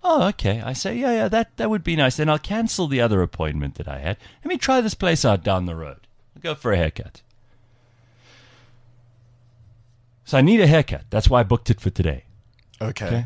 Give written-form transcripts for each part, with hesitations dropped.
Oh, okay. I say, yeah, that would be nice. Then I'll cancel the other appointment that I had. Let me try this place out down the road. I'll go for a haircut. So I need a haircut. That's why I booked it for today. Okay.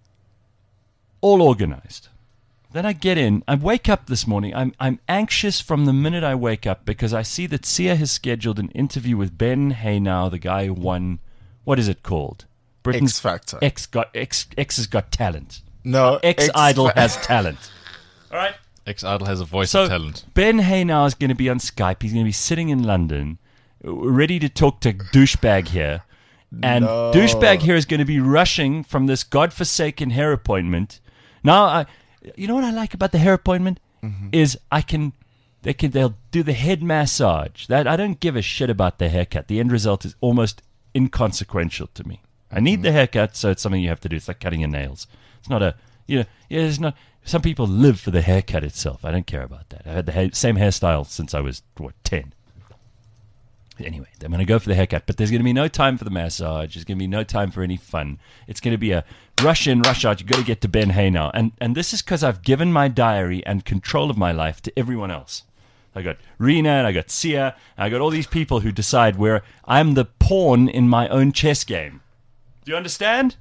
All organized. Then I get in. I wake up this morning. I'm anxious from the minute I wake up because I see that Sia has scheduled an interview with Ben Haynow, the guy who won, what is it called? X Factor. X has got talent. No. X Idol has talent. All right? X Idol has a voice of talent. Ben Haynow is going to be on Skype. He's going to be sitting in London, ready to talk to Douchebag here. And Douchebag here is going to be rushing from this godforsaken hair appointment. Now, you know what I like about the hair appointment? Is they'll do the head massage. That I don't give a shit about the haircut. The end result is almost inconsequential to me. I need the haircut, so it's something you have to do. It's like cutting your nails. It's not it's not. Some people live for the haircut itself. I don't care about that. I've had the same hairstyle since I was 10. Anyway, I'm going to go for the haircut, but there's going to be no time for the massage. There's going to be no time for any fun. It's going to be a rush in, rush out. You've got to get to Ben Haynow. And this is because I've given my diary and control of my life to everyone else. I got Rena, and I got Sia, and I got all these people who decide where I'm the pawn in my own chess game. Do you understand?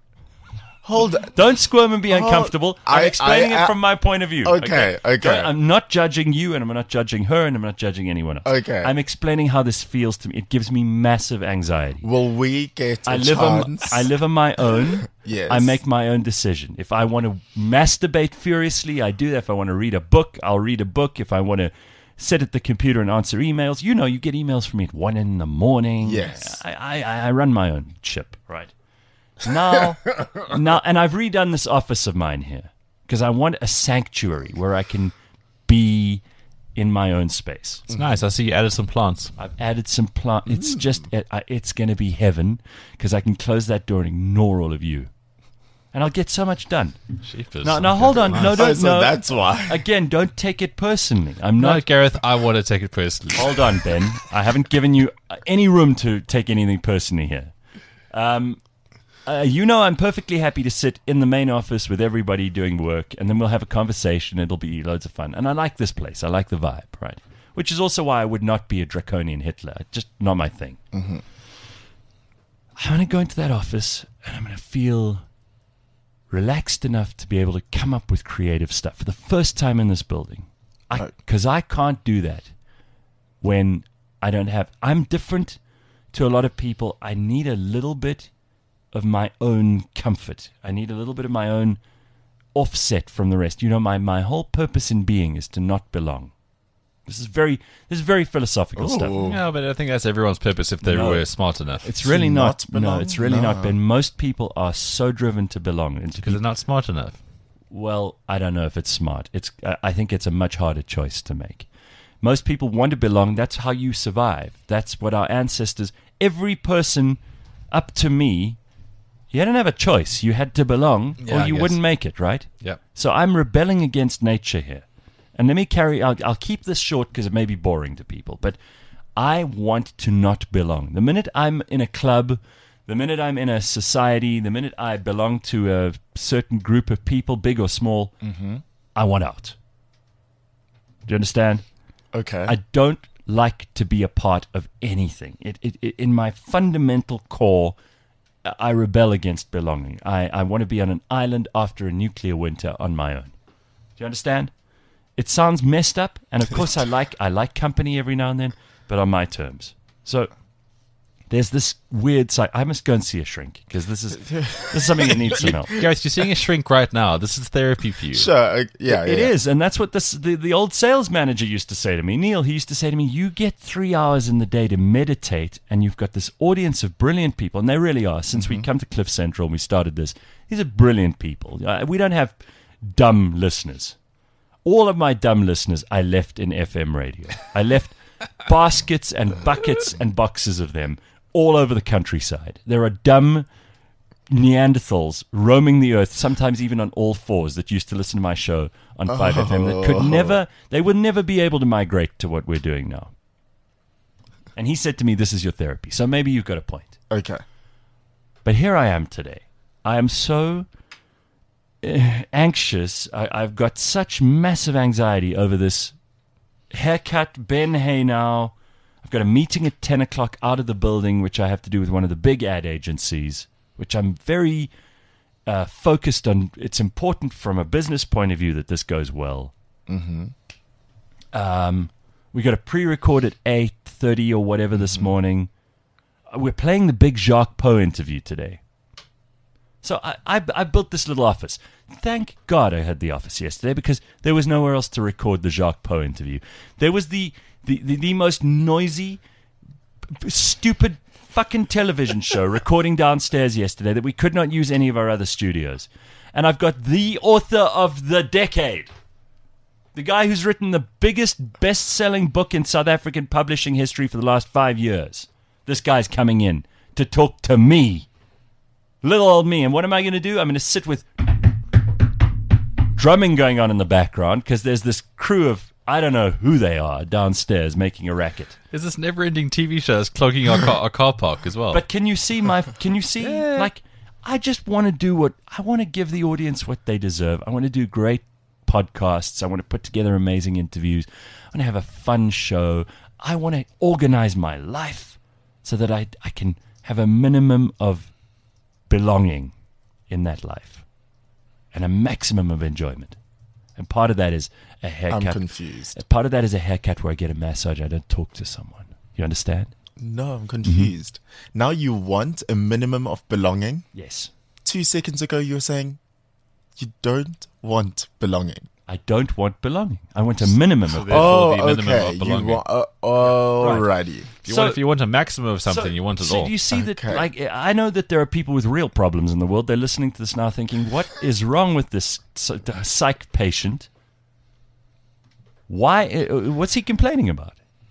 Hold on. Don't squirm and be uncomfortable. I'm explaining it from my point of view. Okay. I'm not judging you, and I'm not judging her, and I'm not judging anyone else. Okay. I'm explaining how this feels to me. It gives me massive anxiety. Will we get a I chance? live on my own. Yes. I make my own decision. If I want to masturbate furiously, I do that. If I want to read a book, I'll read a book. If I want to sit at the computer and answer emails, you get emails from me at 1 a.m. Yes. I run my own ship, right? Now, and I've redone this office of mine here because I want a sanctuary where I can be in my own space. It's nice. I see you added some plants. I've added some plants. It's just, it's going to be heaven because I can close that door and ignore all of you. And I'll get so much done. Now, hold on. No, don't. So that's why. Again, don't take it personally. I'm No, not. Gareth, I want to take it personally. Hold on, Ben. I haven't given you any room to take anything personally here. I'm perfectly happy to sit in the main office with everybody doing work, and then we'll have a conversation. It'll be loads of fun. And I like this place. I like the vibe, right? Which is also why I would not be a draconian Hitler. Just not my thing. I'm going to go into that office, and I'm going to feel relaxed enough to be able to come up with creative stuff for the first time in this building. Because I can't do that when I don't have... I'm different to a lot of people. I need a little bit of my own comfort. I need a little bit of my own offset from the rest. My whole purpose in being is to not belong. This is very philosophical stuff. Yeah, but I think that's everyone's purpose if they were smart enough. It's really not. belong? No, it's really not. Ben, most people are so driven to belong. Because they're not smart enough. Well, I don't know if it's smart. I think it's a much harder choice to make. Most people want to belong. That's how you survive. That's what our ancestors... Every person up to me... You didn't have a choice. You had to belong, or you wouldn't make it, right? Yeah. So I'm rebelling against nature here. And let me I'll keep this short because it may be boring to people, but I want to not belong. The minute I'm in a club, the minute I'm in a society, the minute I belong to a certain group of people, big or small, I want out. Do you understand? Okay. I don't like to be a part of anything. In my fundamental core, I rebel against belonging. I want to be on an island after a nuclear winter on my own. Do you understand? It sounds messed up, and of course I like company every now and then, but on my terms. So there's this weird side. I must go and see a shrink because this is something that needs some help. Gareth, you're seeing a shrink right now. This is therapy for you. Sure. It is, and that's what the old sales manager used to say to me. Neil, he used to say to me, you get 3 hours in the day to meditate, and you've got this audience of brilliant people, and they really are. Since we come to Cliff Central and we started this, these are brilliant people. We don't have dumb listeners. All of my dumb listeners I left in FM radio. I left baskets and buckets and boxes of them all over the countryside. There are dumb Neanderthals roaming the earth, sometimes even on all fours, that used to listen to my show on 5FM they would never be able to migrate to what we're doing now. And he said to me, this is your therapy. So maybe you've got a point. Okay. But here I am today. I am so anxious. I've got such massive anxiety over this haircut. Ben Hey now. I've got a meeting at 10 o'clock out of the building, which I have to do with one of the big ad agencies, which I'm very focused on. It's important from a business point of view that this goes well. We got a pre-record at 8:30 or whatever this morning. We're playing the big Jacques Poe interview today. So I built this little office. Thank God I had the office yesterday because there was nowhere else to record the Jacques Poe interview. There was the most noisy, stupid fucking television show recording downstairs yesterday that we could not use any of our other studios. And I've got the author of the decade. The guy who's written the biggest best-selling book in South African publishing history for the last 5 years. This guy's coming in to talk to me. Little old me. And what am I going to do? I'm going to sit with drumming going on in the background because there's this crew of, I don't know who they are, downstairs making a racket. There's this never-ending TV show that's clogging our car park as well. But can you see Yeah. like, I just want to do I want to give the audience what they deserve. I want to do great podcasts. I want to put together amazing interviews. I want to have a fun show. I want to organize my life so that I can have a minimum of belonging in that life and a maximum of enjoyment. And part of that is a haircut. I'm confused. Part of that is a haircut where I get a massage. I don't talk to someone. You understand? No, I'm confused. Now you want a minimum of belonging? Yes. 2 seconds ago you were saying you don't want belonging. I don't want belonging. I want a minimum of Therefore, the minimum okay. of belonging. Alrighty. If you want a maximum of something, you want it so all. do you see that? Okay. Like, I know that there are people with real problems in the world. They're listening to this now, thinking, "What is wrong with this psych patient? Why? What's he complaining about?"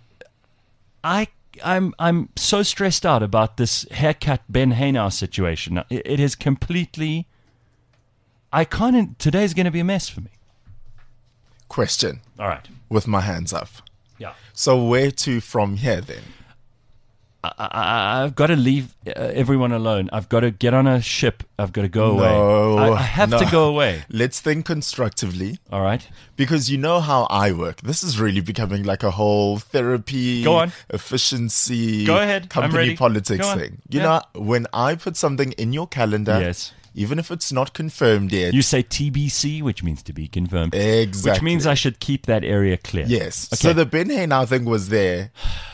I'm so stressed out about this haircut Ben Haynau situation. It is completely. I can't. Today's going to be a mess for me. Question All right. with my hands up. Yeah. So where to from here then? I've got to leave everyone alone. I've got to get on a ship. I've got to go away. I have to go away. Let's think constructively. All right. Because you know how I work. This is really becoming like a whole therapy, Go on. efficiency, Go ahead. I'm company ready. politics Go on. thing. You Yeah. know, when I put something in your calendar, Yes. even if it's not confirmed yet, You say TBC, which means to be confirmed. Exactly. Which means I should keep that area clear. yes. Okay. So the Ben Haynau thing was there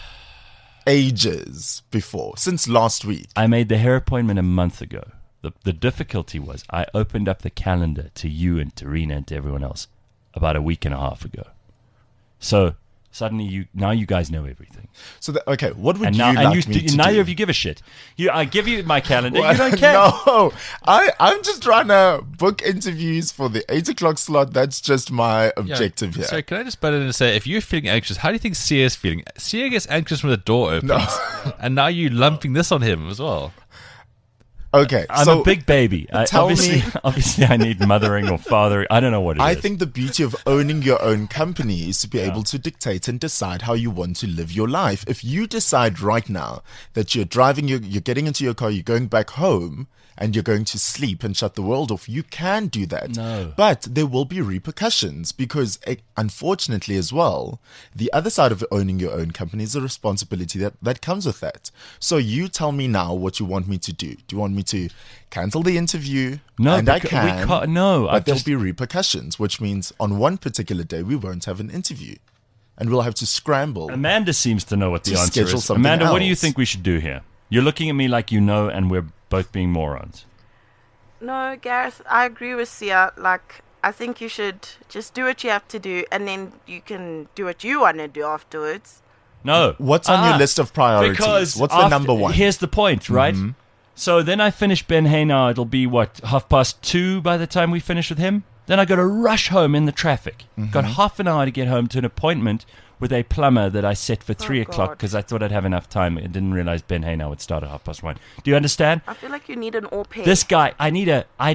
ages before, since last week. I made the hair appointment a month ago. The difficulty was I opened up the calendar to you and to Rena and to everyone else about a week and a half ago. So suddenly you guys know everything. So, okay, what would And you now like me to neither do? of you give a shit. I give you my calendar. Well, You don't care. No, I'm just trying to book interviews for the 8 o'clock slot. That's just my objective here. Sorry, can I just butt in and say, if you're feeling anxious, how do you think Sia is feeling? Sia gets anxious when the door opens, and now you're lumping this on him as well. Okay, I'm so a big baby. tell Obviously, I need mothering or fathering. I don't know what it is. I think the beauty of owning your own company is to be able to dictate and decide how you want to live your life. If you decide right now that you're driving, you're getting into your car, you're going back home, and you're going to sleep and shut the world off, you can do that. No. But there will be repercussions because, unfortunately as well, the other side of owning your own company is a responsibility that comes with that. So you tell me now what you want me to do. Do you want me to cancel the interview? No, and I we can. can't. No, But I've there'll just- be repercussions, which means on one particular day we won't have an interview. And we'll have to scramble. Amanda seems to know what the To answer schedule is. something Amanda, what do you else. think we should do here? You're looking at me like you know, and we're both being morons. No, Gareth, I agree with Sia. Like, I think you should just do what you have to do, and then you can do what you want to do afterwards. No. What's on your list of priorities? Because What's the number one? Here's the point, right? So then I finish Ben Haynau. It'll be, 2:30 by the time we finish with him? Then I got to rush home in the traffic. Got half an hour to get home to an appointment with a plumber that I set for 3 o'clock God. because I thought I'd have enough time. I didn't realize Ben Haynau would start at 1:30. Do you understand? I feel like you need an au pair. This guy, I need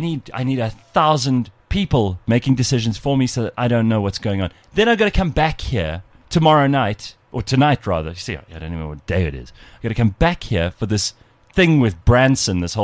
1,000 people making decisions for me so that I don't know what's going on. Then I've got to come back here tomorrow night, or tonight rather. See, I don't even know what day it is. I've got to come back here for this thing with Branson, this whole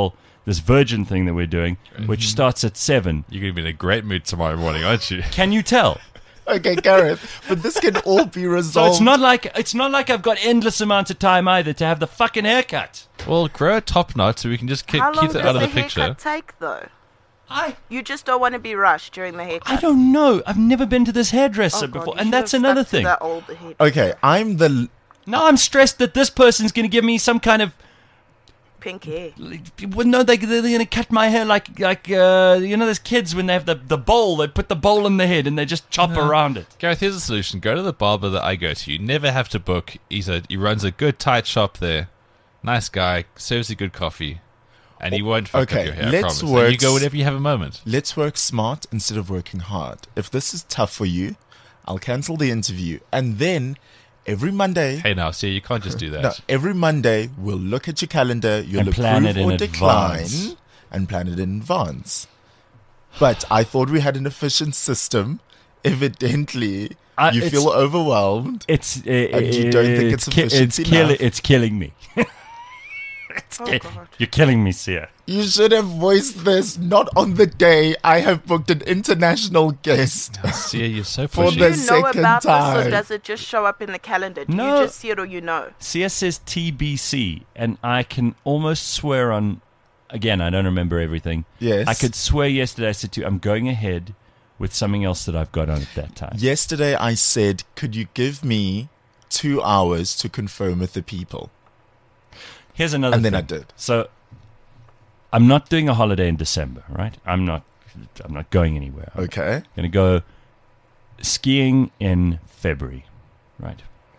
this virgin thing that we're doing, which starts at 7. You're going to be in a great mood tomorrow morning, aren't you? Can you tell? Okay, Gareth, but this can all be So resolved. it's not like I've got endless amounts of time either to have the fucking haircut. Well, grow a top knot so we can just How long keep it does out of the the picture. haircut take, though? I You just don't want to be rushed during the haircut. don't know. I've never been to this hairdresser Oh, God, before, you and should that's have another stuck to thing. that old hair. Okay, I'm the... Now I'm stressed that this person's going to give me some kind of. Pink hair. Well, no, they're going to cut my hair like those kids when they have the bowl. They put the bowl in the head and they just chop around it. Gareth, here's a solution. Go to the barber that I go to. You never have to book. He runs a good, tight shop there. Nice guy. Serves you good coffee. And he won't fuck Okay, up your hair, I let's promise. work And you go whenever you have a moment. Let's work smart instead of working hard. If this is tough for you, I'll cancel the interview. And then every Monday... Hey, now, see, you can't just do that. No, every Monday we'll look at your calendar, you'll And plan approve it in or decline, advance. and plan it in advance. But I thought we had an efficient system. Evidently, you it's- feel overwhelmed. It's And you don't think it's efficient enough? It's killing me. Oh, God. You're killing me, Sia. You should have voiced this not on the day I have booked an international guest. See, you're so For pushy. Do the you know second about this, time. or does it just show up in the calendar? Do No. you just see it, or you know? Sia says TBC, and I can almost swear on. Again, I don't remember everything. Yes. I could swear yesterday I said to you, I'm going ahead with something else that I've got on at that time. Yesterday I said, could you give me 2 hours to confirm with the people? Here's another And then thing. I did. So I'm not doing a holiday in December, right? I'm not going anywhere. I'm Okay. going to go skiing in February, right?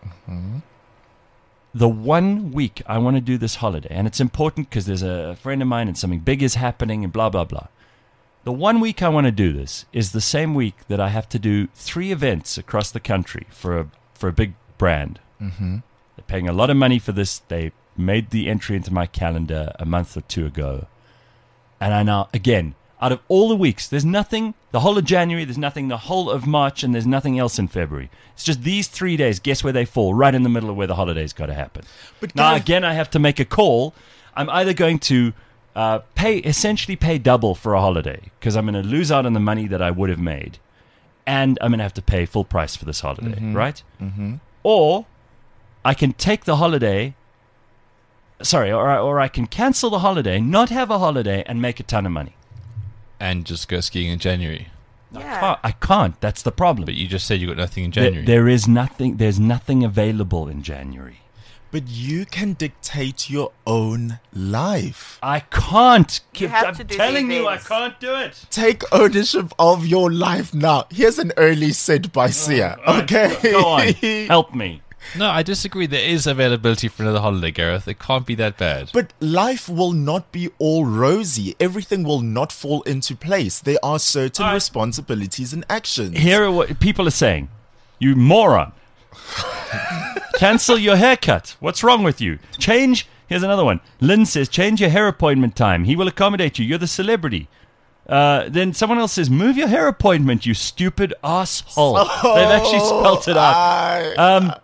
The 1 week I want to do this holiday, and it's important because there's a friend of mine and something big is happening and blah, blah, blah. The 1 week I want to do this is the same week that I have to do 3 events across the country for a big brand. Mm-hmm. They're paying a lot of money for this. They made the entry into my calendar a month or 2 ago. And I now, again, out of all the weeks, there's nothing, the whole of January, there's nothing, the whole of March, and there's nothing else in February. It's just these 3 days, guess where they fall? Right in the middle of where the holiday's got to happen. But Now, Gareth- again, I have to make a call. I'm either going to essentially pay double for a holiday, because I'm going to lose out on the money that I would have made, and I'm going to have to pay full price for this holiday, right? Mm-hmm. Or I can take the holiday... Sorry, or I can cancel the holiday, not have a holiday, and make a ton of money. And just go skiing in January. Yeah. I can't. That's the problem. But you just said you got nothing in There- January. there is nothing. There's nothing available in January. But you can dictate your own life. I can't. You have I'm to do the telling you, I events. can't do it. Take ownership of your life now. Here's an early set by Sia. Okay. Go on. Help me. No, I disagree. There is availability for another holiday, Gareth. It can't be that bad. But life will not be all rosy. Everything will not fall into place. There are certain All right. responsibilities and actions. Here are what people are saying. You moron. Cancel your haircut. What's wrong with you? Change. Here's another one. Lynn says, change your hair appointment time. He will accommodate you. You're the celebrity. Then someone else says, move your hair appointment, you stupid asshole. They've actually spelt it out.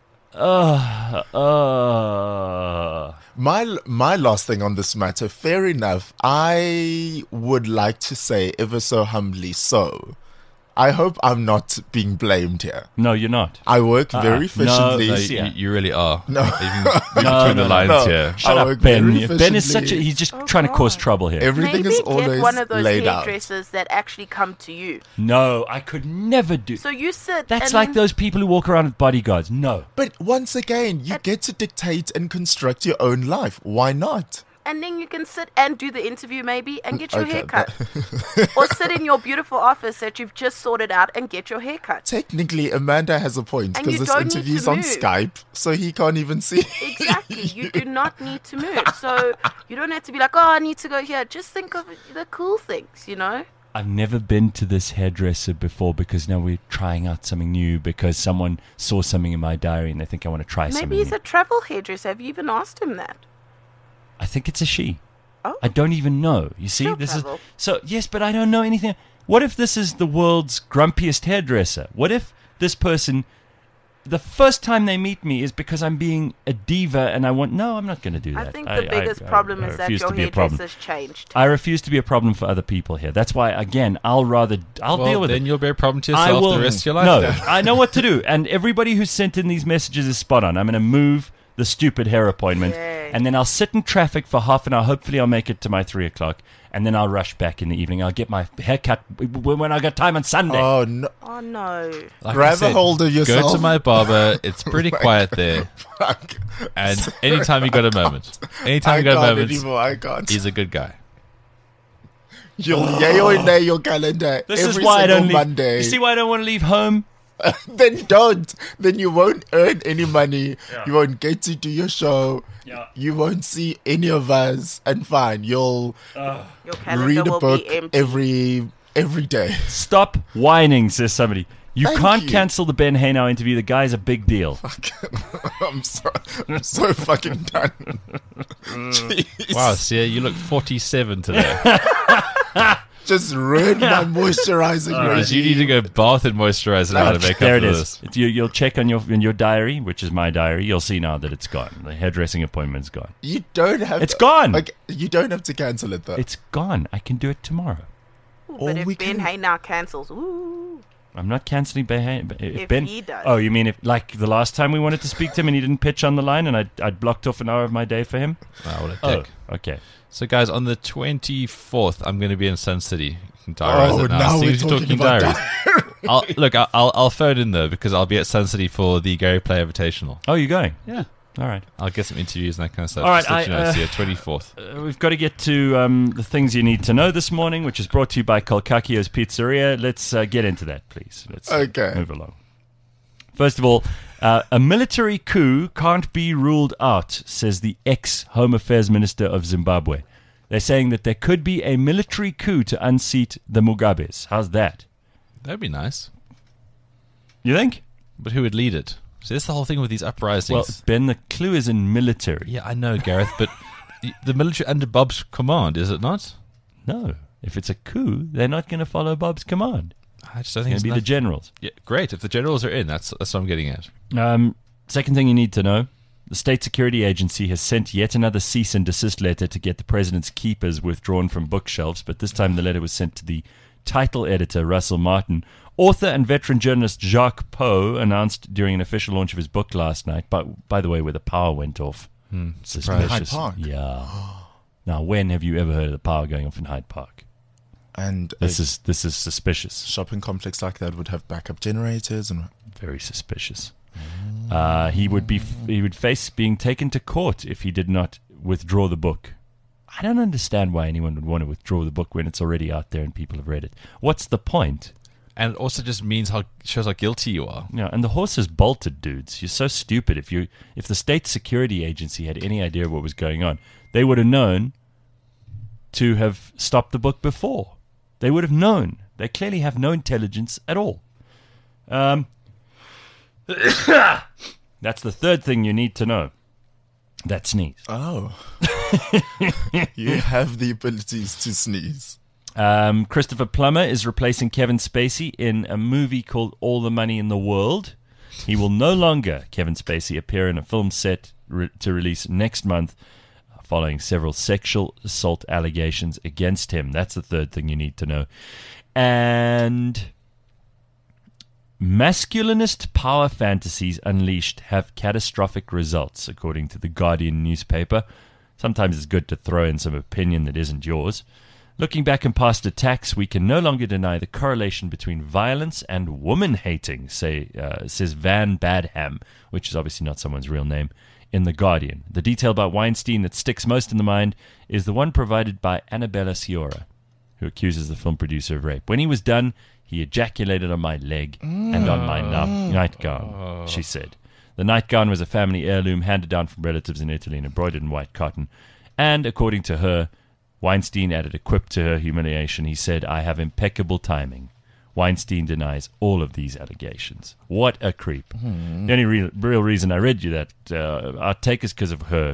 My last thing on this matter, fair enough. I would like to say ever so humbly so. I hope I'm not being blamed here. No, you're not. I work very No, efficiently. No, Yeah. you really are. No. Even between the lines no. here. Shut I up, work Ben. very Ben is such a... efficiently. He's just Oh, trying to cause God. trouble here. Everything Maybe is always get one of those laid out. hairdressers that actually come to you. No, I could never do... So you sit. That's and like then- those people who walk around with bodyguards. No. But once again, you get to dictate and construct your own life. Why not? And then you can sit and do the interview maybe and get your Okay, hair cut. Or sit in your beautiful office that you've just sorted out and get your hair cut. Technically, Amanda has a point And because you this don't need interview's to on move. Skype, so he can't even see. Exactly. You do not need to move. So you don't have to be like, oh, I need to go here. Just think of the cool things, you know? I've never been to this hairdresser before because now we're trying out something new because someone saw something in my diary and they think I want to try something Maybe he's new. a travel hairdresser. Have you even asked him that? I think it's a she. Oh. I don't even know. You see, She'll this travel. is so. Yes, but I don't know anything. What if this is the world's grumpiest hairdresser? What if this person the first time they meet me is because I'm being a diva and no, I'm not going to do that. I think the biggest problem is that refuse your to be a problem. hairdresser's changed. I refuse to be a problem for other people here. That's why, again, I'll deal with then it. you'll be a problem to yourself the rest of your life. No, then. I know what to do. And everybody who sent in these messages is spot on. I'm going to move the stupid hair appointment. Yay. And then I'll sit in traffic for half an hour. Hopefully I'll make it to my 3 o'clock. And then I'll rush back in the evening. I'll get my hair cut when I got time on Sunday. Oh, no. Oh no. Like Grab I said, a hold of yourself. Go to my barber. It's pretty quiet there. Fuck. And anytime you got a moment, I can't anymore. I can't. he's a good guy. You'll yay or nay your calendar This every is why I single don't leave. Monday. You see why I don't want to leave home? Then don't. Then you won't earn any money. Yeah. You won't get to do your show. Yeah. You won't see any of us. And fine, you'll Your calendar read a will book be empty. every day. Stop whining, says somebody. You Thank can't you. cancel the Ben Haynau interview. The guy's a big deal. I'm so fucking done. Jeez. Wow, Sia, you look 47 today. Just ruined my moisturizing Because you regime. need to go bath and moisturize and how to make There up it for is. this. You'll check on your diary, which is my diary. You'll see now that it's gone. The hairdressing appointment's gone. You don't have It's to, gone. Like, you don't have to cancel it though. It's gone. I can do it tomorrow. Ooh, Or but if we Ben can- Haynau cancels, ooh. I'm not cancelling Ben. If Ben, he does. Oh, you mean if like the last time we wanted to speak to him and he didn't pitch on the line and I'd blocked off an hour of my day for him? Wow, what a Oh, dick. okay. So, guys, on the 24th, I'm going to be in Sun City. You can diarize Oh, it now. now As soon we're as you're talking about diaries. I'll phone in, though, because I'll be at Sun City for the Gary Play Invitational. Oh, you're going? Yeah. All right. I'll get some interviews and that kind of stuff. All right, Just let you know, I- see you 24th. We've got to get to the things you need to know this morning, which is brought to you by Kolkakio's Pizzeria. Let's get into that, please. Let's Okay. move along. First of all, a military coup can't be ruled out, says the ex-Home Affairs Minister of Zimbabwe. They're saying that there could be a military coup to unseat the Mugabes. How's that? That'd be nice. You think? But who would lead it? So that's the whole thing with these uprisings. Well, Ben, the clue is in military. Yeah, I know, Gareth, but the military under Bob's command, is it not? No. If it's a coup, they're not going to follow Bob's command. I just don't It's think going it's to be the enough. generals. Yeah, great. If the generals are in, that's what I'm getting at. Second thing you need to know, the State Security Agency has sent yet another cease and desist letter to get the president's keepers withdrawn from bookshelves, but this time the letter was sent to the title editor, Russell Martin. Author and veteran journalist Jacques Poe announced during an official launch of his book last night, by the way, where the power went off. Suspicious. Hyde Park. Yeah. Now, when have you ever heard of the power going off in Hyde Park? And This is suspicious. shopping complex like that would have backup generators and Very suspicious. He would face being taken to court if he did not withdraw the book. I don't understand why anyone would want to withdraw the book when it's already out there and people have read it. What's the point? And it also just shows how guilty you are. You know, and the horse is bolted, dudes. You're so stupid. If the State Security Agency had any idea what was going on, they would have known to have stopped the book before. They would have known. They clearly have no intelligence at all. That's the third thing you need to know. That sneeze. oh, you have the abilities to sneeze. Christopher Plummer is replacing Kevin Spacey in a movie called All the Money in the World. He will no longer, Kevin Spacey, appear in a film set to release next month following several sexual assault allegations against him. That's the third thing you need to know. And masculinist power fantasies unleashed have catastrophic results, according to the Guardian newspaper. Sometimes it's good to throw in some opinion that isn't yours. Looking back on past attacks, we can no longer deny the correlation between violence and woman-hating, says Van Badham, which is obviously not someone's real name, in The Guardian. The detail about Weinstein that sticks most in the mind is the one provided by Annabella Sciorra, who accuses the film producer of rape. When he was done, he ejaculated on my leg and on my nightgown, she said. The nightgown was a family heirloom handed down from relatives in Italy and embroidered in white cotton. And, according to her, Weinstein added a quip to her humiliation. He said, "I have impeccable timing." Weinstein denies all of these allegations. What a creep. The only real reason I read you that outtake is because of her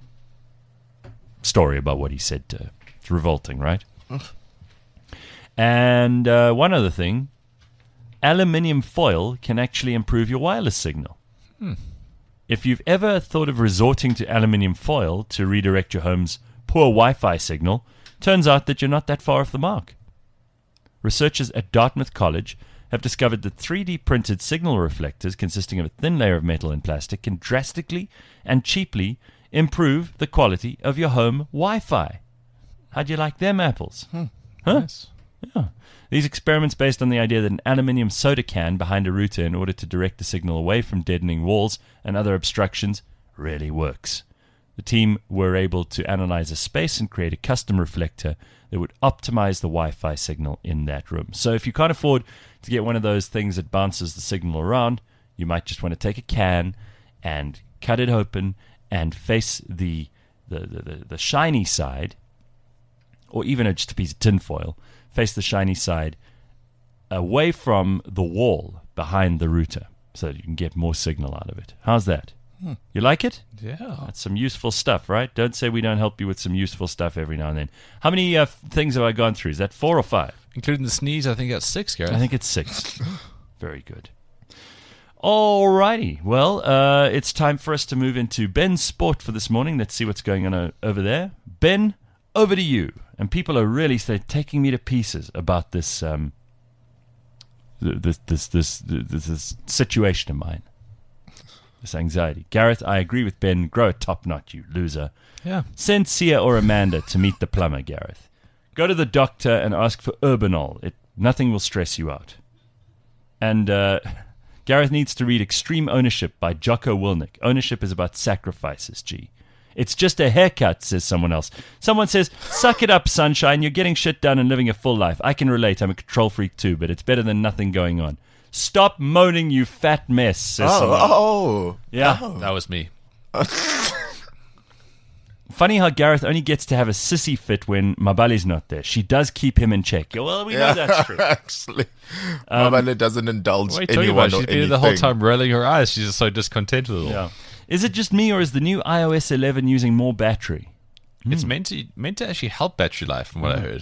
story about what he said to her. It's revolting, right? And one other thing. aluminium foil can actually improve your wireless signal. If you've ever thought of resorting to aluminium foil to redirect your home's poor Wi-Fi signal, turns out that you're not that far off the mark. Researchers at Dartmouth College have discovered that 3D printed signal reflectors consisting of a thin layer of metal and plastic can drastically and cheaply improve the quality of your home Wi-Fi. How'd you like them apples? Huh? Nice. Yeah. These experiments based on the idea that an aluminium soda can behind a router in order to direct the signal away from deadening walls and other obstructions really works. The team were able to analyze a space and create a custom reflector that would optimize the Wi-Fi signal in that room. So if you can't afford to get one of those things that bounces the signal around, you might just want to take a can and cut it open and face the shiny side, or even just a piece of tin foil, face the shiny side away from the wall behind the router so that you can get more signal out of it. How's that? You like it? Yeah. That's some useful stuff, right? Don't say we don't help you with some useful stuff every now and then. How many things have I gone through? Is that 4 or 5? Including the sneeze, I think that's 6, Gareth. I think it's 6. Very good. Alrighty. Well, it's time for us to move into Ben's sport for this morning. Let's see what's going on over there. Ben, over to you. And people are really taking me to pieces about this this situation of mine. This anxiety. Gareth, I agree with Ben. Grow a top knot, you loser. Yeah. Send Sia or Amanda to meet the plumber, Gareth. Go to the doctor and ask for Urbanol. Nothing will stress you out. And Gareth needs to read Extreme Ownership by Jocko Willink. Ownership is about sacrifices, G. It's just a haircut, says someone else. Someone says, suck it up, sunshine. You're getting shit done and living a full life. I can relate. I'm a control freak too, but it's better than nothing going on. Stop moaning, you fat mess, says someone. Yeah. That was me. Funny how Gareth only gets to have a sissy fit when Mabali's not there. She does keep him in check. Well, we know that's true. Actually, Mabali doesn't indulge What are you talking anyone about? or She's been anything. the whole time rolling her eyes. She's just so discontent with it all. Yeah. Is it just me, or is the new iOS 11 using more battery? It's meant to actually help battery life, from what I heard.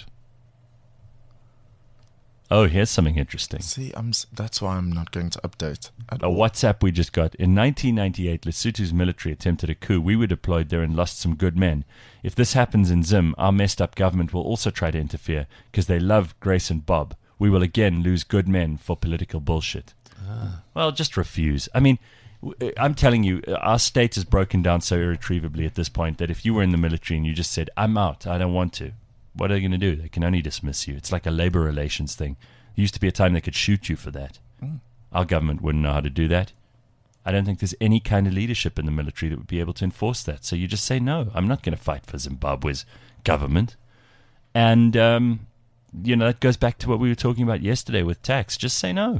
Oh, here's something interesting. See, that's why I'm not going to update. At A all. WhatsApp we just got. In 1998, Lesotho's military attempted a coup. We were deployed there and lost some good men. If this happens in Zim, our messed up government will also try to interfere because they love Grace and Bob. We will again lose good men for political bullshit. Well, just refuse. I mean, I'm telling you, our state is broken down so irretrievably at this point that if you were in the military and you just said, I'm out, I don't want to, what are they going to do? They can only dismiss you. It's like a labor relations thing. There used to be a time they could shoot you for that. Our government wouldn't know how to do that. I don't think there's any kind of leadership in the military that would be able to enforce that. So you just say, no, I'm not going to fight for Zimbabwe's government. And, that goes back to what we were talking about yesterday with tax. Just say no.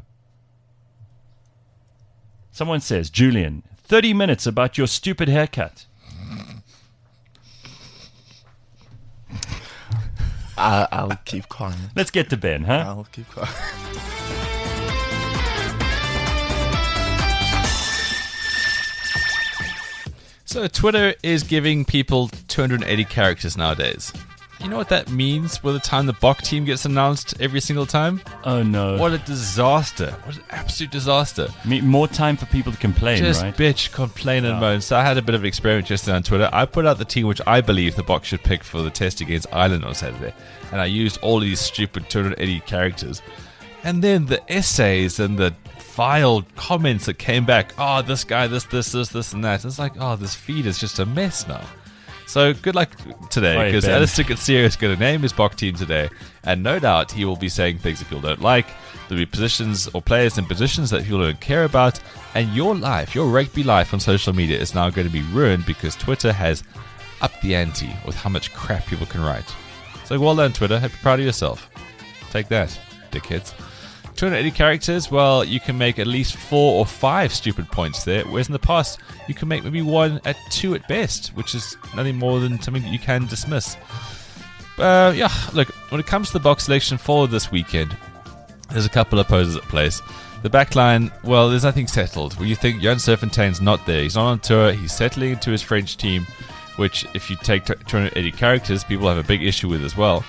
Someone says, Julian, 30 minutes about your stupid haircut. I'll keep quiet. Let's get to Ben, huh? I'll keep quiet. So Twitter is giving people 280 characters nowadays. You know what that means by the time the Bok team gets announced every single time? Oh, no. What a disaster. What an absolute disaster. More time for people to complain, Just right? bitch, complain and moan. So I had a bit of an experiment yesterday on Twitter. I put out the team which I believe the Bok should pick for the test against Ireland on Saturday. And I used all these stupid 280 characters. And then the essays and the vile comments that came back. Oh, this guy, this, and that. It's like, oh, this feed is just a mess now. So good luck today, because Alistair Katsir is going to name his Bok team today, and no doubt he will be saying things that people don't like. There'll be positions or players in positions that people don't care about, and your life, your rugby life on social media is now going to be ruined because Twitter has upped the ante with how much crap people can write. So well done, Twitter. Happy proud of yourself. Take that, dickheads. 280 characters, well, you can make at least 4 or 5 stupid points there, whereas in the past, you can make maybe 1 at 2 at best, which is nothing more than something that you can dismiss. Look, when it comes to the Bok selection for this weekend, there's a couple of poses at place. The backline, well, there's nothing settled. Well, you think Jan Serpentine's not there. He's not on tour. He's settling into his French team, which if you take 280 characters, people have a big issue with as well.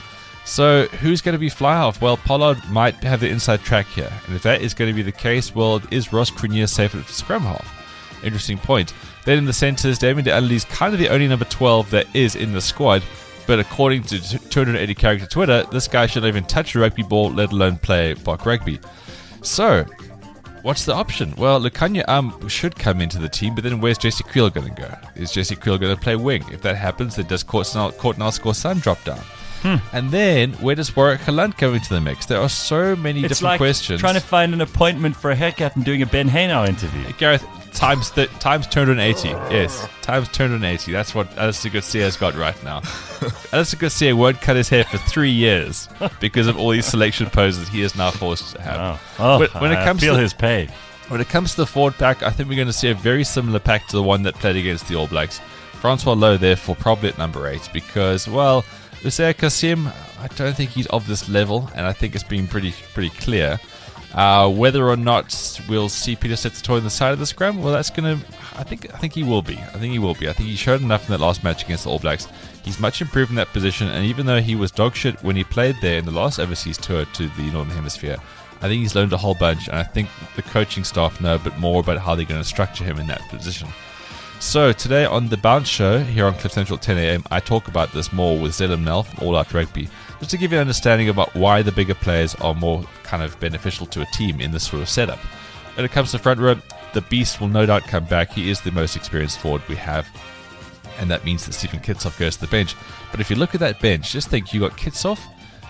So who's going to be fly half? Well, Pollard might have the inside track here. And if that is going to be the case, well, is Ross Cronje safe at scrum half? Interesting point. Then in the centres, Damien DeAnley is kind of the only number 12 that is in the squad. But according to 280 character Twitter, this guy shouldn't even touch a rugby ball, let alone play Bok rugby. So, what's the option? Well, Lukanya should come into the team, but then where's Jesse Creel going to go? Is Jesse Creel going to play wing? If that happens, then does Courtnall Scorsan drop down? And then, where does Warwick Galant come into the mix? There are so many It's different like questions. trying to find an appointment for a haircut and doing a Ben Haynau interview. Gareth, times 280. Yes, times 280. That's what Alistair Garcia's got right now. Alistair Garcia won't cut his hair for 3 years because of all these selection poses he is now forced to have. When it comes I feel to his pain. When it comes to the forward pack, I think we're going to see a very similar pack to the one that played against the All Blacks. Francois Lowe, therefore, probably at number 8 because, well, Usea Kasim, I don't think he's of this level, and I think it's been pretty clear. Whether or not we'll see Peter Setsutoy on the side of the scrum, well, that's going to... I think he will be. I think he showed enough in that last match against the All Blacks. He's much improved in that position, and even though he was dog shit when he played there in the last overseas tour to the Northern Hemisphere, I think he's learned a whole bunch, and I think the coaching staff know a bit more about how they're going to structure him in that position. So today on The Bounce Show, here on Cliff Central at 10 a.m, I talk about this more with Zellum Nel from All Out Rugby, just to give you an understanding about why the bigger players are more kind of beneficial to a team in this sort of setup. When it comes to front row, the Beast will no doubt come back. He is the most experienced forward we have, and that means that Stephen Kitsoff goes to the bench. But if you look at that bench, just think, you got Kitsoff.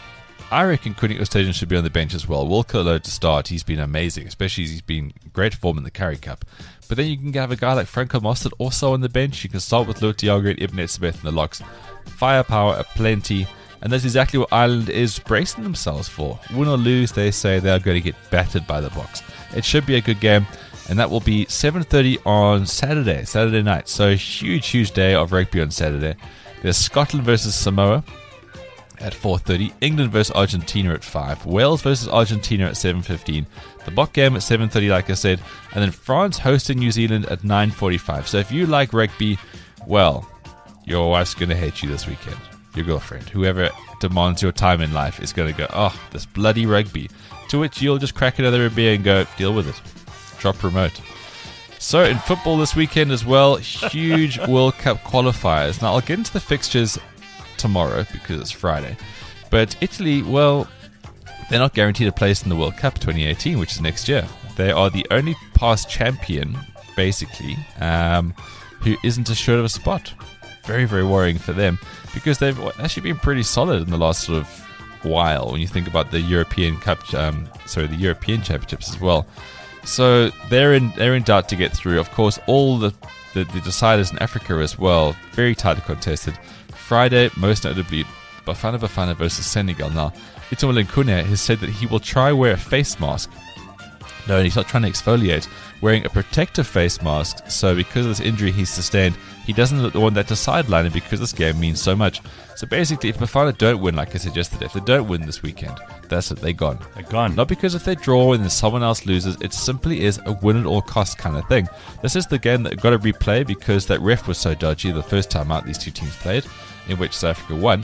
I reckon Quinny Oosthuizen should be on the bench as well. Will Kerlo to start. He's been amazing, especially as he's been great form in the Currie Cup. But then you can have a guy like Franco Mostert also on the bench. You can start with Lutiago and Ibn Etzebeth in the locks. Firepower aplenty. And that's exactly what Ireland is bracing themselves for. Win or lose, they say they are going to get battered by the Boks. It should be a good game. And that will be 7:30 on Saturday night. So huge day of rugby on Saturday. There's Scotland versus Samoa at 4:30, England versus Argentina at 5, Wales versus Argentina at 7:15, the Bok game at 7:30 like I said, and then France hosting New Zealand at 9:45. So if you like rugby, well, your wife's going to hate you this weekend. Your girlfriend, whoever demands your time in life, is going to go, oh, this bloody rugby. To which you'll just crack another beer and go, deal with it. Drop remote. So in football this weekend as well, huge World Cup qualifiers. Now I'll get into the fixtures tomorrow because it's Friday, but Italy, well, they're not guaranteed a place in the World Cup 2018, which is next year. They are the only past champion, basically, who isn't assured of a spot. Very worrying for them because they've actually been pretty solid in the last sort of while when you think about the European Cup, the European Championships as well. So they're in doubt to get through. Of course, all the deciders in Africa as well, very tightly contested. Friday, most notably, Bafana versus Senegal. Now, Itumeleng Khune has said that he will try wear a face mask. No, he's not trying to exfoliate. Wearing a protective face mask, so because of this injury he's sustained, he doesn't want that to sideline him because this game means so much. So basically, if Bafana don't win, like I suggested, if they don't win this weekend, that's it, they're gone. They're gone. Not because if they draw and then someone else loses, it simply is a win at all costs kind of thing. This is the game that got to replay because that ref was so dodgy the first time out these two teams played, in which South Africa won.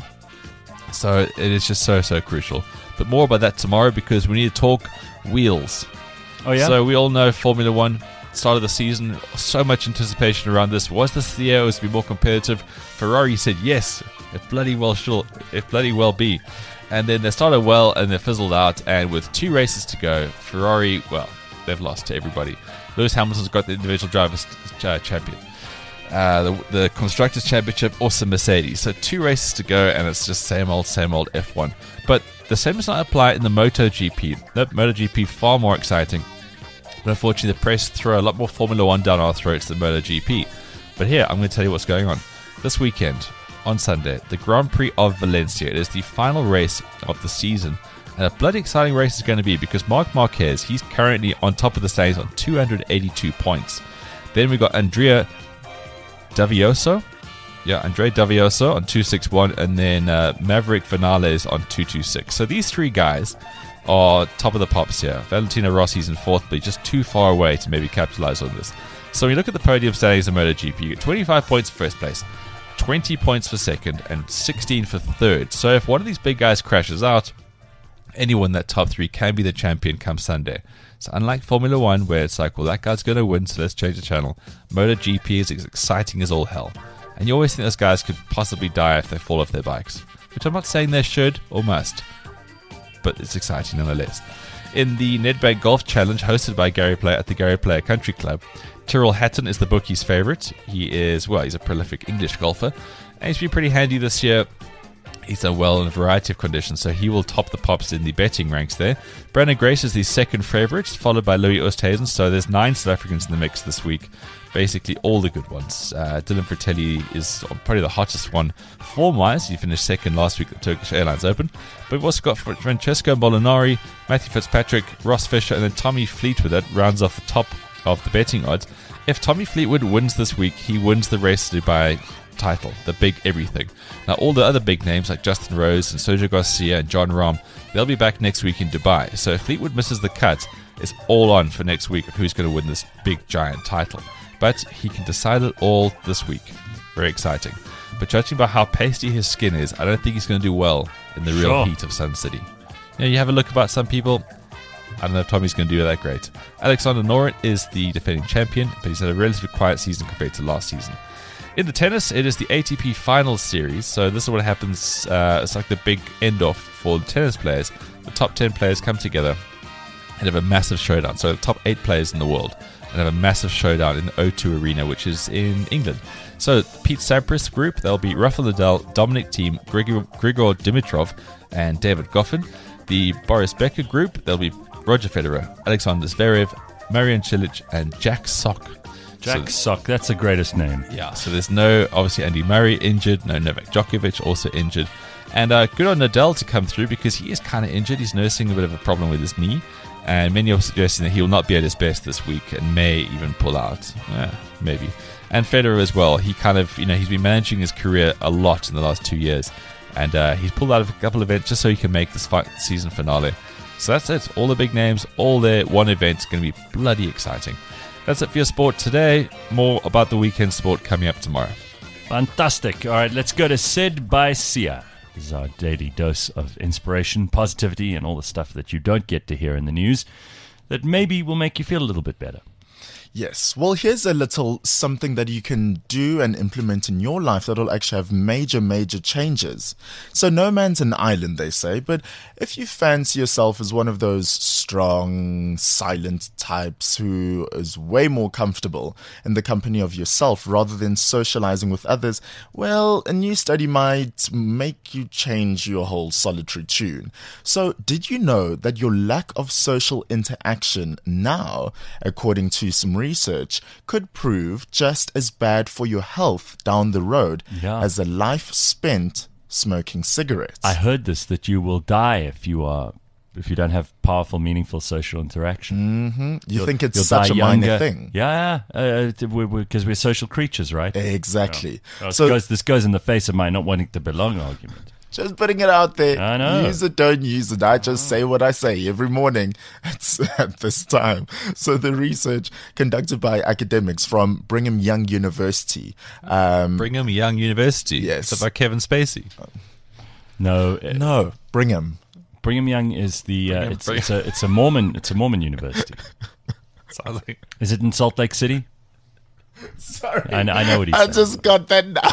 So it is just so crucial. But more about that tomorrow because we need to talk wheels. Oh yeah. So we all know Formula One, start of the season, so much anticipation around this. Was this the year it was to be more competitive? Ferrari said yes, it bloody well be. And then they started well and they fizzled out, and with 2 races to go, Ferrari, well, they've lost to everybody. Lewis Hamilton's got the individual drivers champion. The Constructors' Championship, also Mercedes. So 2 races to go, and it's just same old F1. But the same does not apply in the MotoGP. Nope, MotoGP far more exciting. But unfortunately, the press throw a lot more Formula 1 down our throats than MotoGP. But here, I'm going to tell you what's going on. This weekend, on Sunday, the Grand Prix of Valencia. It is the final race of the season. And a bloody exciting race is going to be because Marc Marquez, he's currently on top of the standings on 282 points. Then we got Andrea Dovizioso. Yeah, Andrea Dovizioso on 261, and then Maverick Vinales on 226. So these 3 guys are top of the pops here. Valentino Rossi's in 4th, but just too far away to maybe capitalize on this. So when you look at the podium standings in MotoGP, you get 25 points in first place, 20 points for second, and 16 for third. So if one of these big guys crashes out, anyone in that top three can be the champion come Sunday. So unlike Formula One, where it's like, well, that guy's going to win, so let's change the channel, MotoGP is as exciting as all hell. And you always think those guys could possibly die if they fall off their bikes, which I'm not saying they should or must, but it's exciting nonetheless. In the Nedbank Golf Challenge hosted by Gary Player at the Gary Player Country Club, Tyrrell Hatton is the bookie's favourite. He's a prolific English golfer, and he's been pretty handy this year. He's done well in a variety of conditions, so he will top the pops in the betting ranks there. Brandon Grace is the second favourite, followed by Louis Oosthuizen. So there's 9 South Africans in the mix this week. Basically all the good ones. Dylan Fratelli is probably the hottest one form-wise. He finished second last week at the Turkish Airlines Open. But we've also got Francesco Molinari, Matthew Fitzpatrick, Ross Fisher, and then Tommy Fleetwood. That rounds off the top of the betting odds. If Tommy Fleetwood wins this week, he wins the race to Dubai title, the big everything. Now all the other big names like Justin Rose and Sergio Garcia and John Rahm, they'll be back next week in Dubai. So if Fleetwood misses the cut, it's all on for next week of who's going to win this big giant title. But he can decide it all this week. Very exciting. But judging by how pasty his skin is, I don't think he's going to do well in the real heat of Sun City. You have a look about some people, I don't know if Tommy's going to do that great. Alexander Noren is the defending champion, but he's had a relatively quiet season compared to last season. In the tennis, it is the ATP Finals Series, so this is what happens. It's like the big end-off for the tennis players. The top 10 players come together and have a massive showdown. So the top 8 players in the world and have a massive showdown in the O2 Arena, which is in England. So Pete Sampras group, they'll be Rafael Nadal, Dominic Thiem, Grigor Dimitrov, and David Goffin. The Boris Becker group, they'll be Roger Federer, Alexander Zverev, Marian Cilic, and Jack Sock. Jack Sock, that's the greatest name. Yeah, so there's no, obviously, Andy Murray injured, no Novak Djokovic also injured. And good on Nadal to come through because he is kind of injured. He's nursing a bit of a problem with his knee. And many are suggesting that he will not be at his best this week and may even pull out. Maybe. And Federer as well. He kind of, he's been managing his career a lot in the last 2 years. And he's pulled out of a couple of events just so he can make this season finale. So that's it. All the big names, all there. One event's going to be bloody exciting. That's it for your sport today. More about the weekend sport coming up tomorrow. Fantastic. All right, let's go to Said by Sia. This is our daily dose of inspiration, positivity, and all the stuff that you don't get to hear in the news that maybe will make you feel a little bit better. Yes. Well, here's a little something that you can do and implement in your life that'll actually have major, major changes. So no man's an island, they say, but if you fancy yourself as one of those strong, silent types who is way more comfortable in the company of yourself rather than socializing with others, well, a new study might make you change your whole solitary tune. So did you know that your lack of social interaction now, according to some research, could prove just as bad for your health down the road as a life spent smoking cigarettes? I heard this, that you will die if you don't have powerful, meaningful social interaction. You think it's such a minor thing? Yeah, because we're social creatures, right? Exactly. Yeah. So this goes in the face of my not wanting to belong argument. Just putting it out there. I know. Use it, don't use it. I just say what I say every morning at this time. So the research conducted by academics from Brigham Young University. Brigham Young University? Yes. Is that by Kevin Spacey? No, Brigham. Brigham Young is the it's a Mormon university. Sounds like... Is it in Salt Lake City? Sorry, I know what he's I saying. just got that now.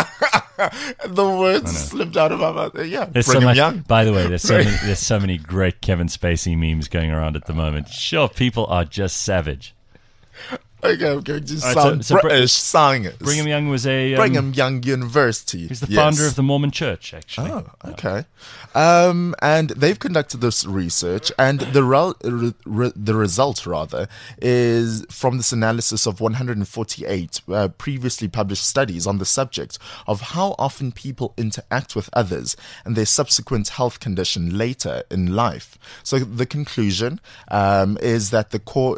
The words slipped out of my mouth. Yeah, Brigham Young. By the way, there's so many great Kevin Spacey memes going around at the moment. Sure, people are just savage. Okay, I'm going to sound British singers. Brigham Young was Brigham Young University. He's the founder of the Mormon Church, actually. Oh, okay. And they've conducted this research, and the result, rather, is from this analysis of 148 previously published studies on the subject of how often people interact with others and their subsequent health condition later in life. So the conclusion is that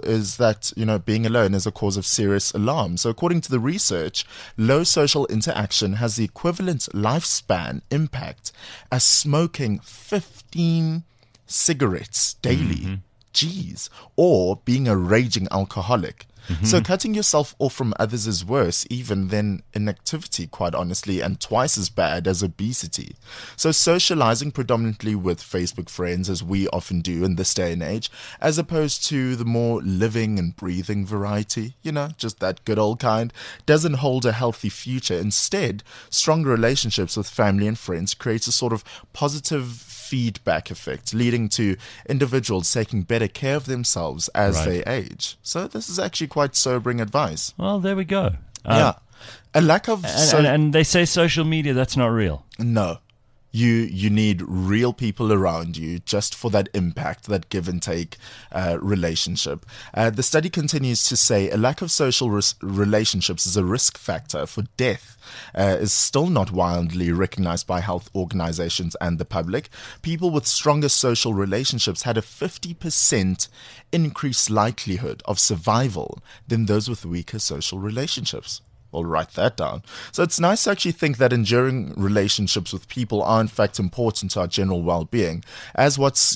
being alone is a cause of serious alarm. So according to the research, low social interaction has the equivalent lifespan impact as smoking 15 cigarettes daily. Jeez. Or being a raging alcoholic. So cutting yourself off from others is worse even than inactivity, quite honestly, and twice as bad as obesity. So socializing predominantly with Facebook friends, as we often do in this day and age, as opposed to the more living and breathing variety, just that good old kind, doesn't hold a healthy future. Instead, strong relationships with family and friends creates a sort of positive feedback effect, leading to individuals taking better care of themselves as they age. So this is actually quite sobering advice. Well, there we go. Yeah. A lack of... And they say social media, that's not real. No. You need real people around you just for that impact, that give and take relationship. The study continues to say a lack of social relationships is a risk factor for death. Is still not widely recognized by health organizations and the public. People with stronger social relationships had a 50% increased likelihood of survival than those with weaker social relationships. We'll write that down. So it's nice to actually think that enduring relationships with people are in fact important to our general well-being, as what's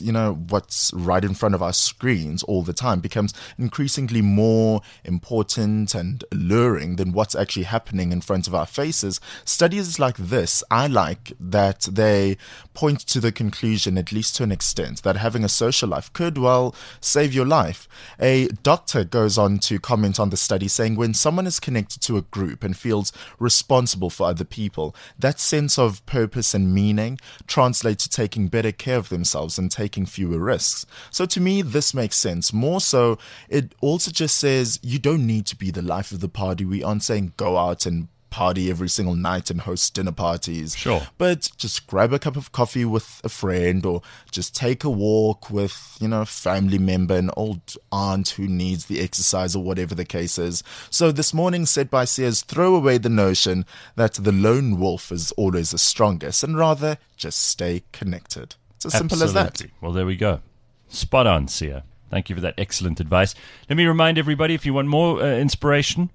right in front of our screens all the time becomes increasingly more important and alluring than what's actually happening in front of our faces. Studies like this, I like that they point to the conclusion, at least to an extent, that having a social life could, save your life. A doctor goes on to comment on the study saying when someone is connected to a group and feels responsible for other people, that sense of purpose and meaning translates to taking better care of themselves and taking fewer risks. So to me, this makes sense. More so, it also just says you don't need to be the life of the party. We aren't saying go out and party every single night and host dinner parties. Sure. But just grab a cup of coffee with a friend, or just take a walk with, a family member, an old aunt who needs the exercise, or whatever the case is. So this morning, Said by Sears, throw away the notion that the lone wolf is always the strongest, and rather just stay connected. It's as simple as that. Absolutely. Well, there we go. Spot on, Sia. Thank you for that excellent advice. Let me remind everybody, if you want more inspiration,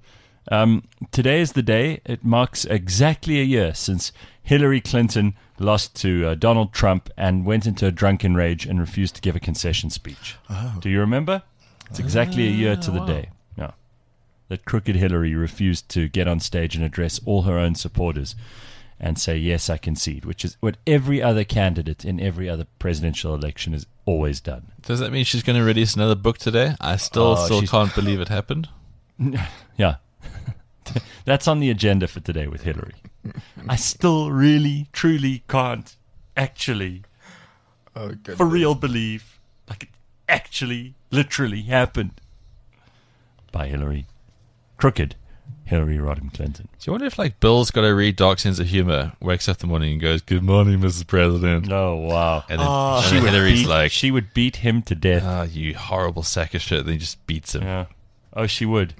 today is the day. It marks exactly a year since Hillary Clinton lost to Donald Trump and went into a drunken rage and refused to give a concession speech. Oh. Do you remember? It's exactly a year to the day. No. That crooked Hillary refused to get on stage and address all her own supporters and say, yes, I concede, which is what every other candidate in every other presidential election has always done. Does that mean she's going to release another book today? I still can't believe it happened. Yeah. That's on the agenda for today with Hillary. I still really, truly can't actually, for real, believe like it actually, literally happened by Hillary. Crooked Hillary Rodham Clinton. Do you wonder if Bill's got a really dark sense of humor, wakes up in the morning and goes, "Good morning, Mrs. President." Oh, wow. And then Hillary's she would beat him to death. "Ah, you horrible sack of shit." Then he just beats him. Yeah. Oh, she would.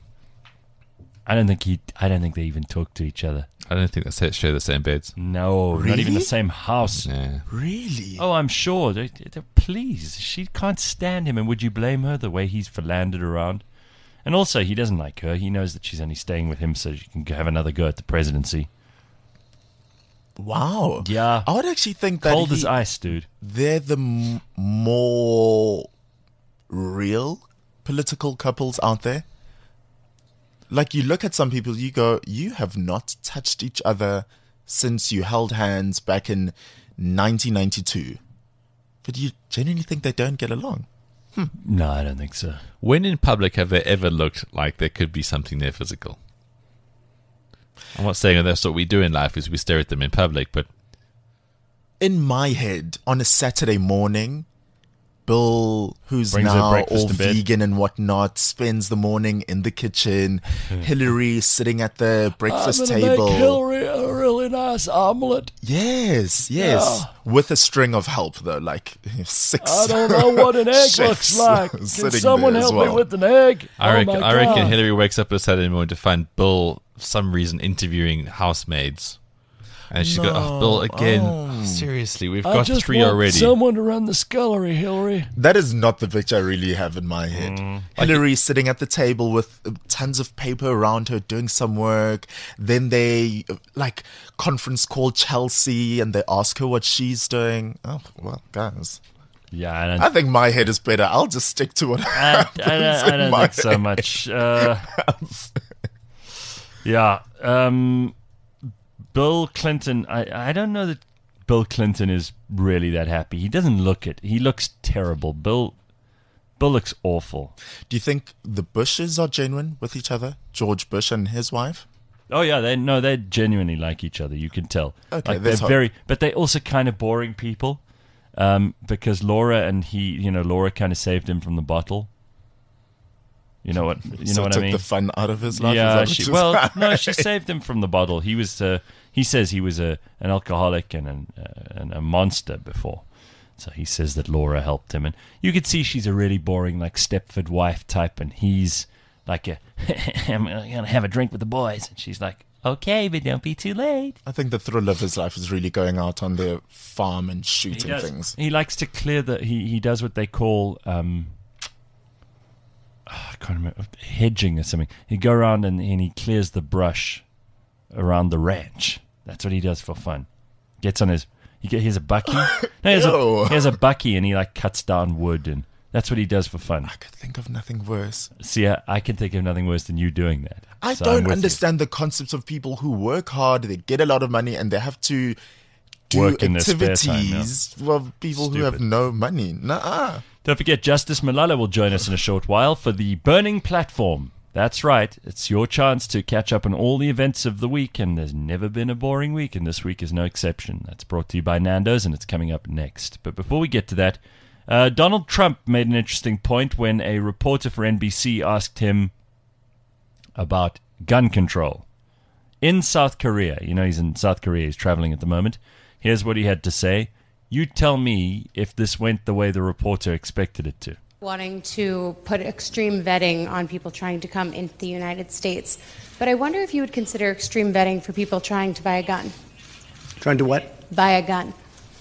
I don't think they even talk to each other. I don't think they share the same beds. No, Really? not even the same house. Yeah. Really? Oh, I'm sure. Please, she can't stand him. And would you blame her the way he's philandered around? And also, he doesn't like her. He knows that she's only staying with him so she can have another go at the presidency. Wow. Yeah. I would actually think that Cold as ice, dude. they're the more real political couples out there. Like, you look at some people, you go, you have not touched each other since you held hands back in 1992. But you genuinely think they don't get along? No, I don't think so. When in public have they ever looked like there could be something there physical? I'm not saying that that's what we do in life is we stare at them in public, but In my head, on a Saturday morning, Bill, who's Brings her now breakfast all to bed. vegan and whatnot, spends the morning in the kitchen. Hillary sitting at the breakfast table. Hillary a really nice omelet. Yes. Yeah. With a string of help, though, like 6. I don't know what an egg chefs looks like. Can sitting someone there as help me well. with an egg? I Oh, my reckon God. Hillary wakes up on a Saturday morning to find Bill, for some reason, interviewing housemaids. And she's got, "Oh, Bill, again. Seriously, we've got 3 already." Someone to run the scullery, Hillary. That is not the picture I really have in my head. Hillary sitting at the table with tons of paper around her doing some work. Then they conference call Chelsea and they ask her what she's doing. Oh, well, guys. Yeah, I think my head is better. I'll just stick to what happens I in don't my think so much. Yeah. Bill Clinton, I don't know that Bill Clinton is really that happy. He doesn't look it. He looks terrible. Bill looks awful. Do you think the Bushes are genuine with each other? George Bush and his wife? Oh yeah, they genuinely like each other. You can tell. Okay, like, they're that's very, but they're also kind of boring people. Because Laura and he, Laura kind of saved him from the bottle. You know what? You know what I mean? Took the fun out of his life. Yeah. Is that what No, she saved him from the bottle. He was. He says he was an alcoholic and a monster before. So he says that Laura helped him, and you could see she's a really boring, like Stepford wife type, and he's like I'm gonna have a drink with the boys, and she's like, okay, but don't be too late. I think the thrill of his life is really going out on the farm and shooting things. He likes to clear he does what they call I can't remember, hedging or something. He'd go around and he clears the brush around the ranch. That's what he does for fun. Gets on his he has a bucky. No, he has a bucky, and he like cuts down wood, and that's what he does for fun. I could think of nothing worse. See, I can think of nothing worse than you doing that. I So I'm don't with you. understand the concept of people who work hard, they get a lot of money, and they have to do Work in their spare time, activities for people who have Stupid. no money. Nuh-uh. Don't forget, Justice Malala will join us in a short while for the Burning Platform. That's right. It's your chance to catch up on all the events of the week, and there's never been a boring week, and this week is no exception. That's brought to you by Nando's, and it's coming up next. But before we get to that, Donald Trump made an interesting point when a reporter for NBC asked him about gun control in South Korea. He's in South Korea. He's traveling at the moment. Here's what he had to say. You tell me if this went the way the reporter expected it to. Wanting to put extreme vetting on people trying to come into the United States. But I wonder if you would consider extreme vetting for people trying to buy a gun. Trying to what? Buy a gun.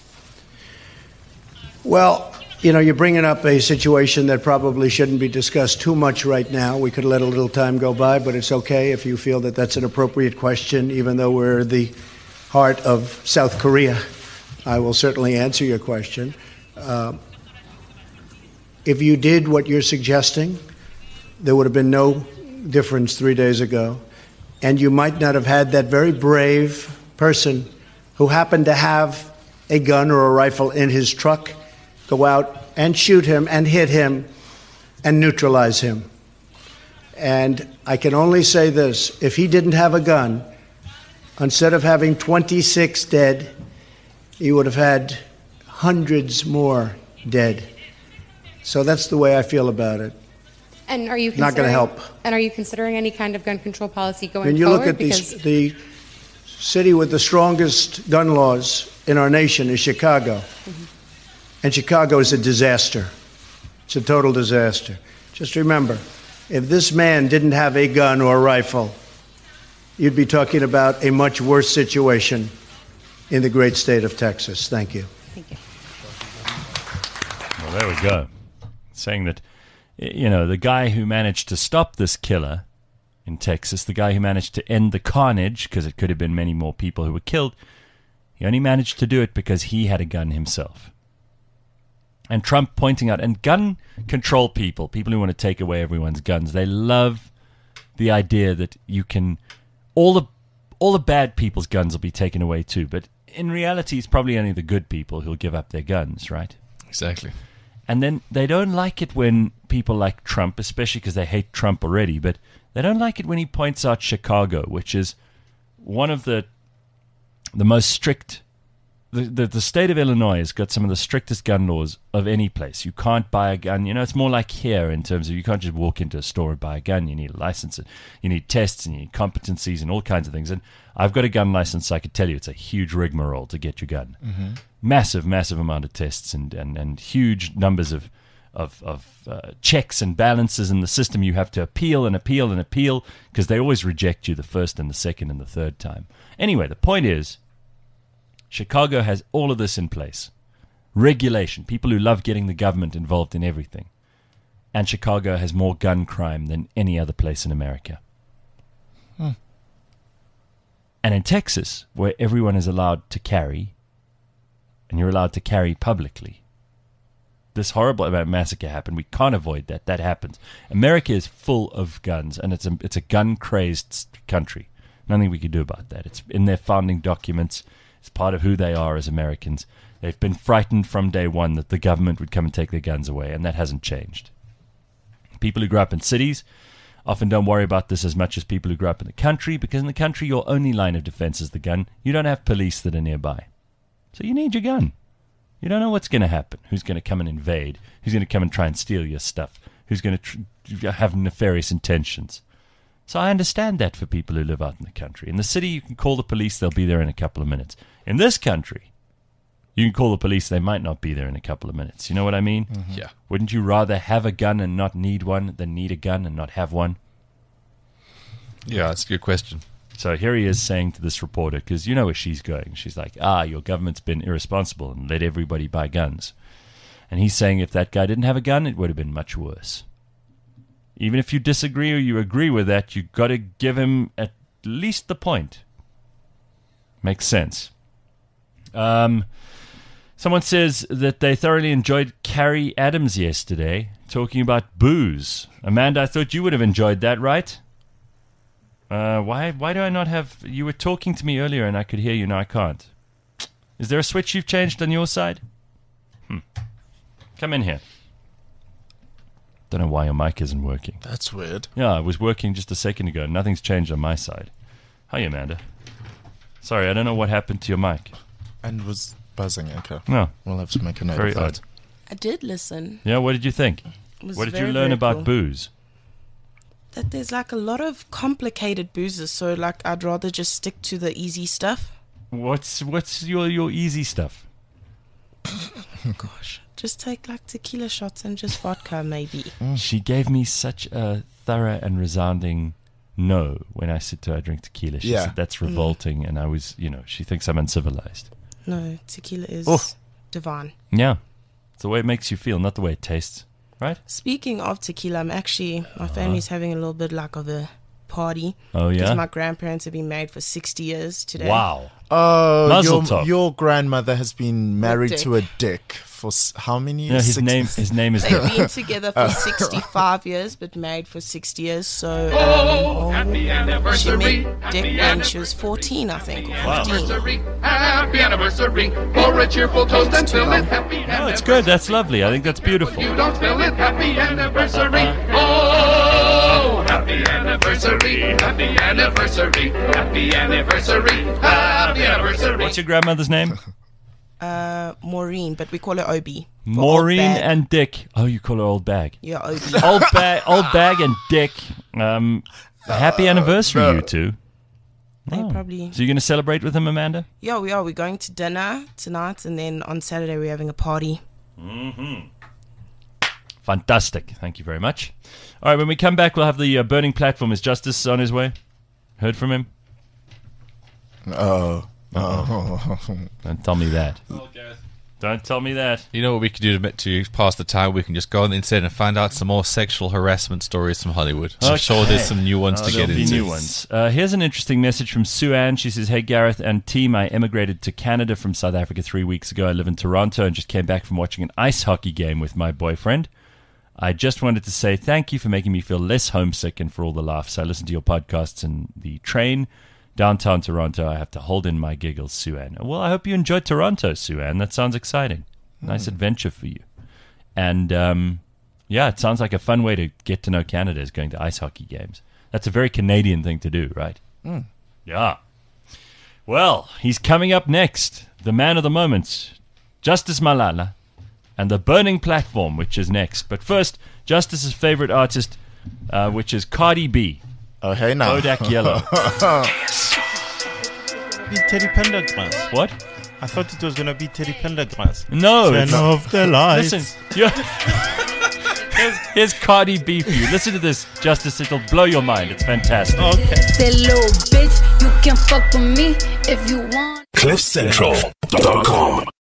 Well, you're bringing up a situation that probably shouldn't be discussed too much right now. We could let a little time go by, but it's okay if you feel that that's an appropriate question, even though we're the heart of South Korea. I will certainly answer your question. If you did what you're suggesting, there would have been no difference 3 days ago. And you might not have had that very brave person who happened to have a gun or a rifle in his truck go out and shoot him and hit him and neutralize him. And I can only say this, if he didn't have a gun, instead of having 26 dead, he would have had hundreds more dead. So that's the way I feel about it. And are you Not gonna help. And are you considering any kind of gun control policy going When you forward? look at the city with the strongest gun laws in our nation is Chicago. Mm-hmm. And Chicago is a disaster. It's a total disaster. Just remember, if this man didn't have a gun or a rifle, you'd be talking about a much worse situation in the great state of Texas. Thank you. Thank you. Well, there we go. Saying that, the guy who managed to stop this killer in Texas, the guy who managed to end the carnage, because it could have been many more people who were killed, he only managed to do it because he had a gun himself. And Trump pointing out, and gun control people who want to take away everyone's guns, they love the idea that you can, all the bad people's guns will be taken away too. But in reality, it's probably only the good people who'll give up their guns, right? Exactly. And then they don't like it when people like Trump, especially because they hate Trump already, but they don't like it when he points out Chicago, which is one of the most strict. The state of Illinois has got some of the strictest gun laws of any place. You can't buy a gun. It's more like here in terms of you can't just walk into a store and buy a gun. You need a license. You need tests and you need competencies and all kinds of things. And I've got a gun license, so I could tell you it's a huge rigmarole to get your gun. Mm-hmm. Massive amount of tests and huge numbers of checks and balances in the system. You have to appeal because they always reject you the first and the second and the third time. Anyway, the point is, Chicago has all of this in place. Regulation, people who love getting the government involved in everything. And Chicago has more gun crime than any other place in America. And in Texas, where everyone is allowed to carry, and you're allowed to carry publicly, this horrible massacre happened. We can't avoid that. That happens. America is full of guns, and it's a gun-crazed country. Nothing we can do about that. It's in their founding documents. It's part of who they are as Americans. They've been frightened from day one that the government would come and take their guns away, and that hasn't changed. People who grew up in cities often don't worry about this as much as people who grew up in the country, because in the country your only line of defense is the gun. You don't have police that are nearby. So you need your gun. You don't know what's going to happen, who's going to come and invade, who's going to come and try and steal your stuff, who's going to have nefarious intentions. So I understand that for people who live out in the country. In the city, you can call the police, they'll be there in a couple of minutes. In this country, you can call the police, they might not be there in a couple of minutes. You know what I mean? Mm-hmm. Yeah. Wouldn't you rather have a gun and not need one than need a gun and not have one? Yeah, that's a good question. So here he is saying to this reporter, because you know where she's going. She's like, your government's been irresponsible and let everybody buy guns. And he's saying if that guy didn't have a gun, it would have been much worse. Even if you disagree or you agree with that, you've got to give him at least the point. Makes sense. Someone says that they thoroughly enjoyed Carrie Adams yesterday, talking about booze. Amanda, I thought you would have enjoyed that, right? Why do I not have... You were talking to me earlier and I could hear you, now I can't. Is there a switch you've changed on your side? Come in here. Don't know why your mic isn't working. That's weird. Yeah, it was working just a second ago. Nothing's changed on my side. Hi, Amanda. Sorry, I don't know what happened to your mic. And was buzzing, okay. No. We'll have to make a note Very of that. odd. I did listen. Yeah, what did you think? It was What did very, you learn very about cool. booze? That there's like a lot of complicated boozes, so like I'd rather just stick to the easy stuff. What's your easy stuff? Gosh, just take like tequila shots and just vodka maybe. She gave me such a thorough and resounding no when I said to her I drink tequila. She Yeah. said that's revolting, and I was, she thinks I'm uncivilized. No, tequila is Oh. divine. Yeah. It's the way it makes you feel, not the way it tastes. Right? Speaking of tequila, my family's having a little bit like of a party. Oh, Because yeah? my grandparents have been married for 60 years today. Wow. Oh, Mazel tov. your grandmother has been married dick. to a dick for how many No, years? his 60? name is They've been together for 65 years, but married for 60 years. So Happy she anniversary. met Dick when she was 14, I think, or 15. Anniversary. Happy anniversary. Pour a cheerful toast and fill it. Happy Oh, it's good. That's lovely. I think that's beautiful. You don't fill it. Happy anniversary. Oh, happy anniversary. Happy anniversary. Happy anniversary. Happy anniversary. What's your grandmother's name? Maureen, but we call her Obi. for Maureen old bag. and Dick. Oh, you call her Old Bag. Yeah, Obi. Old Bag and Dick. Happy anniversary, you two. They Oh. probably... So you're going to celebrate with him, Amanda? Yeah, we are. We're going to dinner tonight, and then on Saturday we're having a party. Fantastic. Thank you very much. All right, when we come back, we'll have the burning platform. Is Justice on his way? Heard from him? Oh. Don't tell me that. Don't tell me that. You know what we could do to pass the time? We can just go on the internet and find out some more sexual harassment stories from Hollywood. I'm sure there's some new ones to get There'll be into. new ones. Here's an interesting message from Sue Ann. She says, "Hey Gareth and team, I emigrated to Canada from South Africa 3 weeks ago. I live in Toronto and just came back from watching an ice hockey game with my boyfriend. I just wanted to say thank you for making me feel less homesick and for all the laughs. I listen to your podcasts in the train downtown Toronto. I have to hold in my giggles, Sue Ann." Well, I hope you enjoyed Toronto, Sue Ann. That sounds exciting. Nice adventure for you. And, yeah, it sounds like a fun way to get to know Canada is going to ice hockey games. That's a very Canadian thing to do, right? Yeah. Well, he's coming up next. The man of the moment, Justice Malala, and the burning platform, which is next. But first, Justice's favorite artist, which is Cardi B. Oh, hey now. Bodak Yellow. Be Teddy Pendergrass. What? I thought it was gonna be Teddy Pendergrass. No. Turn it's- off the lights. Listen. Here's Cardi B for you. Listen to this, Justice. It'll blow your mind. It's fantastic. Okay. Say, little bitch, you can fuck with me if you want. CliffCentral.com